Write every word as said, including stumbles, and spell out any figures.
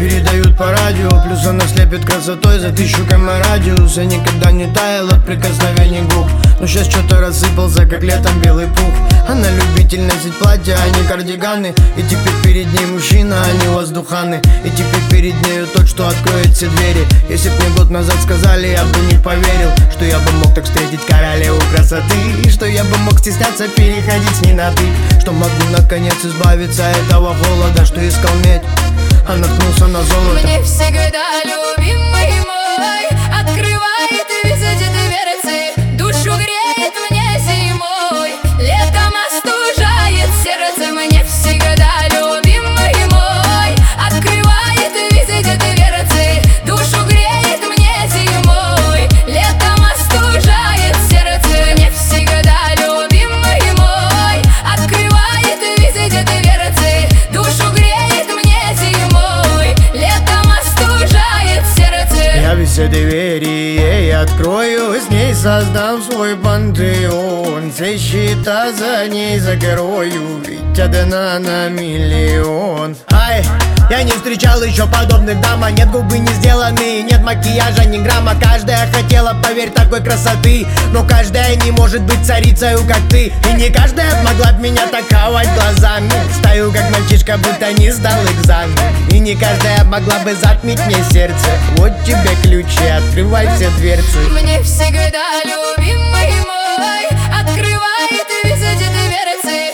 передают по радио. Плюс она слепит красотой за тысячу км радиус. Я никогда не таял от прикосновений губ, но сейчас что-то рассыпался, как летом белый пух. Она любитель носить платья, а не кардиганы. И теперь перед ней мужчина, а не воздуханы. И теперь перед нею тот, что откроет все двери. Если б мне год назад сказали, я бы не поверил, что я бы мог так встретить королеву красоты, что я бы мог стесняться переходить с ней на ты, что могу наконец избавиться от этого холода, что искал медь, а наткнулся на золото. Мне всегда любимый мой открывает везде дверцы, душу греет мне зимой, летом остужает сердце. Мне всегда любимый мой открывает везде дверцы, душу греет мне зимой, летом остужает сердце. Мне всегда любимый мой открывает везде дверцы, душу греет мне зимой, летом остужает сердце. Я везде двери ей открою, с ней создам свой пантеон, все счета за ней закрою, ведь одна на миллион. Ай, я не встречал еще подобных дам, а нет губы не сделаны, нет макияжа ни грамма. Каждая хотела, поверь, такой красоты, но каждая не может быть царицею, как ты. И не каждая могла б меня таковать глазами. Стою как мальчишка, будто не сдал экзамен. И не каждая могла бы затмить мне сердце. Вот тебе ключи, открывай все дверцы. Мне всегда любимый мой открывает везде дверцы,